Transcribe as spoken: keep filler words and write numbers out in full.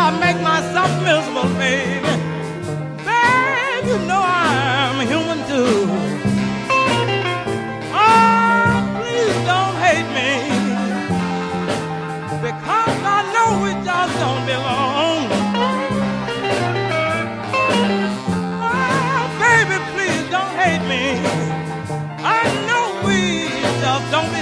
I make myself miserable, baby. Baby, you know I'm human too. Oh, please don't hate me, because I know we just don't belong. Oh, baby, please don't hate me. I know we just don't